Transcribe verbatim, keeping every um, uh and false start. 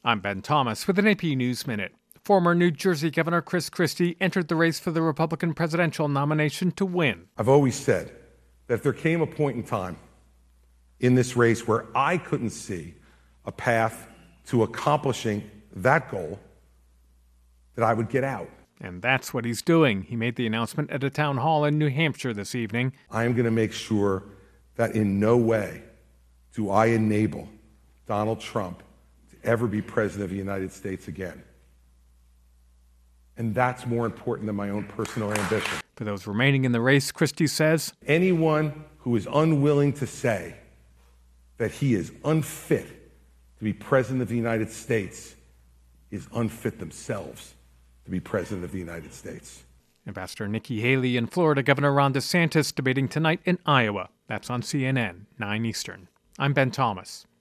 I'm Ben Thomas with an A P News Minute. Former New Jersey Governor Chris Christie entered the race for the Republican presidential nomination to win. I've always said that if there came a point in time in this race where I couldn't see a path to accomplishing that goal, that I would get out. And that's what he's doing. He made the announcement at a town hall in New Hampshire this evening. I am going to make sure that in no way do I enable Donald Trump to ever be president of the United States again. And that's more important than my own personal ambition. For those remaining in the race, Christie says, anyone who is unwilling to say that he is unfit to be president of the United States is unfit themselves to be president of the United States. Ambassador Nikki Haley and Florida Governor Ron DeSantis debating tonight in Iowa. That's on C N N, nine Eastern. I'm Ben Thomas.